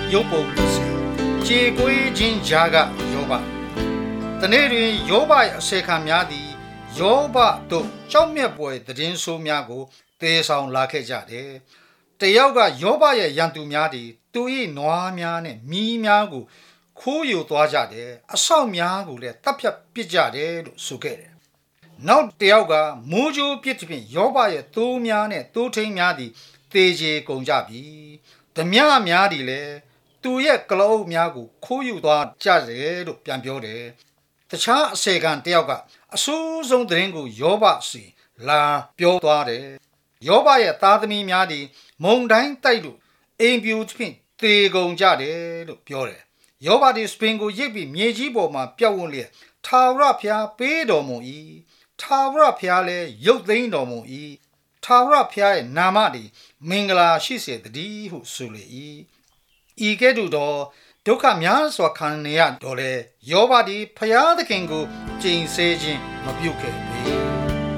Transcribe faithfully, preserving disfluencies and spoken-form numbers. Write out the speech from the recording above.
ရုပ်ပုံလို့စေကြေကွေးခြင်းကြားကယောဘတနေ့တွင်ယောဘရဲ့အစေခံများသည်ယောဘတို့ကြောက်မြတ်ပွဲသတင်းဆိုးများကိုသေဆောင်လာခဲ့ကြတယ်တယောက်ကယောဘရဲ့ရန်သူများသည်သူ၏နွားများနဲ့မီးများကိုခိုးယူသွားကြတယ်အဆောက်များကိုလည်းတပ်ဖြတ်ပစ်ကြတယ်လို့ဆိုခဲ့တယ်နောက်တယောက်ကမိုးကြိုးပစ်ဖြင့်ယောဘရဲ့သိုးများနဲ့သိုးထိန်းများသည်သေကျေကုန်ကြပြီဓမြများသည်လည်းသူရဲ့ကလောအုပ်များကိုခိုးယူသွားကြတယ်လို့ပြန်ပြောတယ်တခြားအစေခံတယောက်ကအဆိုးဆုံးသတင်းကိုယောဘစီလာပြောသွားတယ်ယောဘရဲ့သားသမီးများသည်မုန်တိုင်းတိုက်လို့အိမ်ပြူဖြင့်သေကုန်ကြတယ်လို့ပြောတယ်ယောဘသည်စပင်ကိုရိပ်ပြီးမြေကြီးပေါ်မှာပြောက်ဝန်းလျက်ထာဝရဘုရားပေးတော်မူ၏ထာဝရဘုရားလည်းရုပ်သိမ်းတော်မူ၏ထာဝရဘုရားရဲ့နာမသည်မင်္ဂလာရှိစေတည်းဟုဆိုလေ၏ဤကဲ့သို့သောဒုက္ခများစွာခံနေရတော့လေယောဘသည်ဘုရားသခင်ကိုကျိန်ဆဲခြင်းမပြုခဲ့ပေ